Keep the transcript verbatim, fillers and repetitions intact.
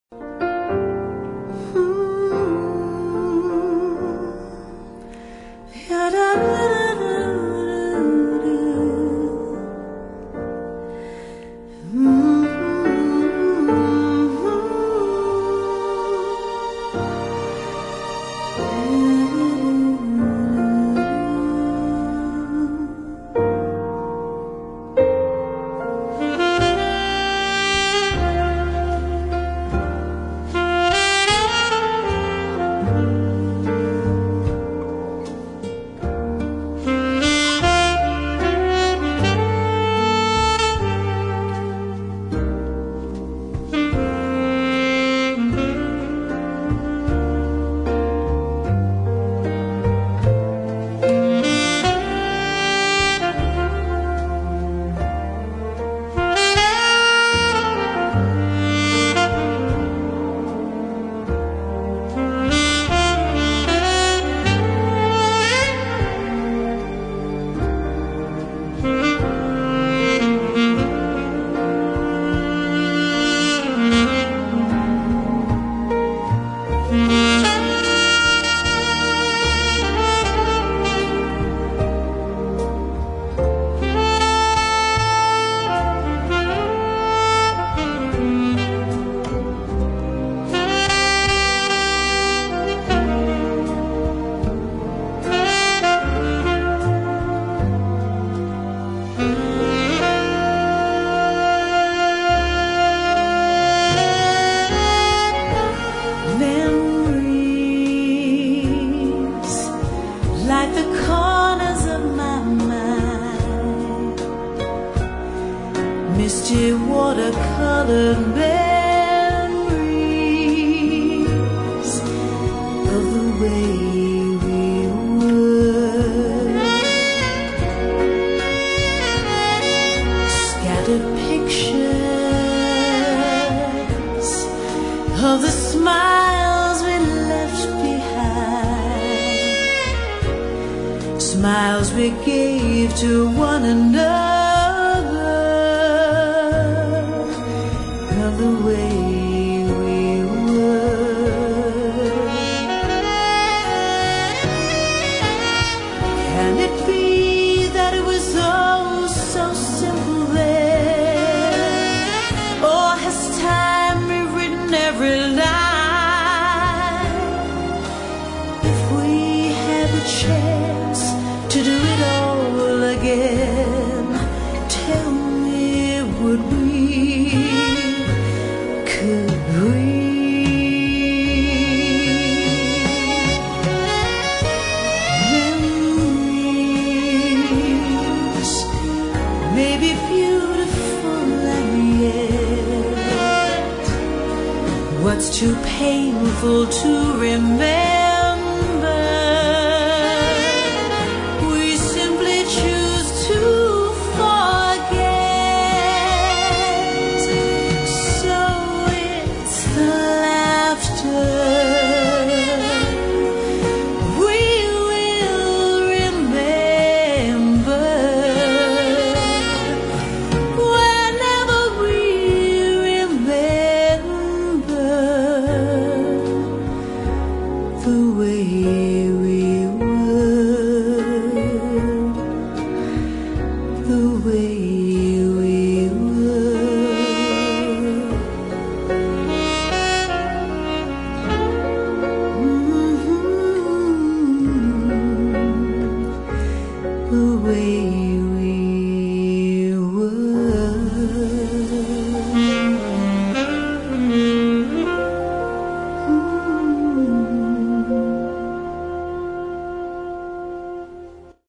misty watercolored memories of the way we were. Scattered pictures of the smiles we left behind, smiles we gave to one another. The way we were. Can it be that it was all so simple then? Or has time rewritten every line? If we had the chance to do it all again, tell me, would we? Memories may be beautiful and yet what's too painful to remember?